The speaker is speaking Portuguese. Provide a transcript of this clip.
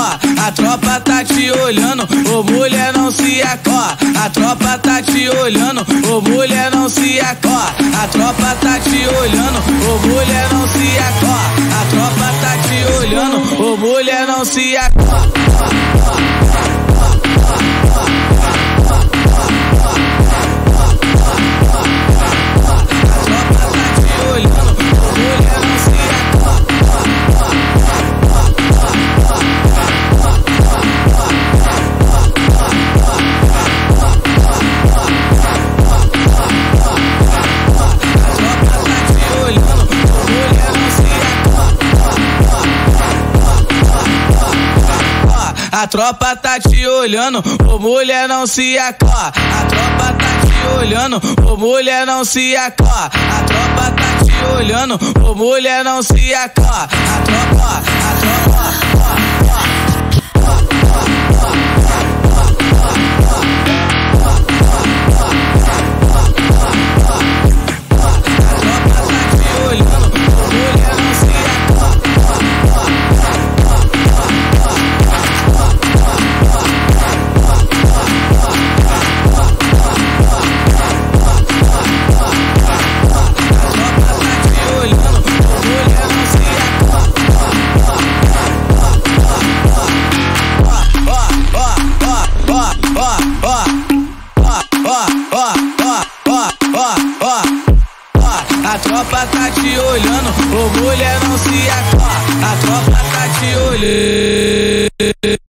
ó, a tropa tá te olhando, ô mulher não se acorda. A tropa tá te olhando, ô mulher não se acorda. A tropa tá te olhando, ô mulher não se acorda. A tropa tá te olhando, ô mulher não se acorda. A tropa tá te olhando, ô mulher não se acorda. A tropa tá te olhando, ô mulher não se acorda. A tropa tá te olhando, ô mulher não se acorda. A tropa. A tropa tá te olhando, ô mulher não se acorda. A tropa tá te olhando.